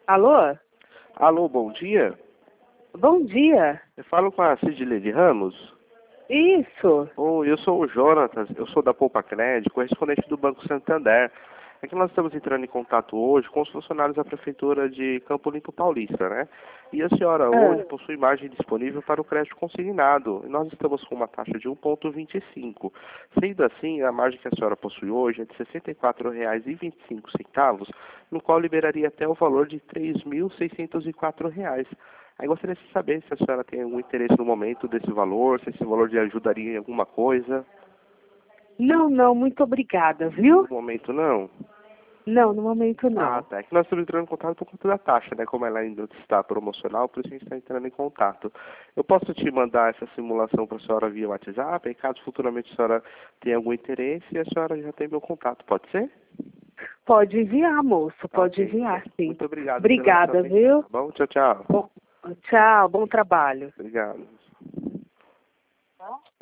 Alô? Alô, bom dia. Bom dia. Eu falo com a Cidilene Ramos. Isso. Oi, eu sou o Jonatas, eu sou da Poupa Crédito, correspondente do Banco Santander. É que nós estamos entrando em contato hoje com os funcionários da Prefeitura de Campo Limpo Paulista, né? E a senhora hoje Ah, possui margem disponível para o crédito consignado. E nós estamos com uma taxa de 1,25. Sendo assim, a margem que a senhora possui hoje é de R$ 64,25, no qual liberaria até o valor de R$ 3.604. Aí gostaria de saber se a senhora tem algum interesse no momento desse valor, se esse valor lhe ajudaria em alguma coisa. não, muito obrigada, viu? No momento não. Não, no momento Ah, não. tá. É que nós estamos entrando em contato por conta da taxa, né? Como ela ainda está promocional, por isso a gente está entrando em contato. Eu posso te mandar essa simulação para a senhora via WhatsApp, e caso futuramente a senhora tenha algum interesse, a senhora já tem meu contato, pode ser? Pode enviar, moço, Tá, pode ok, enviar, então. sim. Muito obrigado pela sua Obrigada, atenção, viu? tá bom? Tchau, tchau. Bom, tchau, bom trabalho. Obrigado.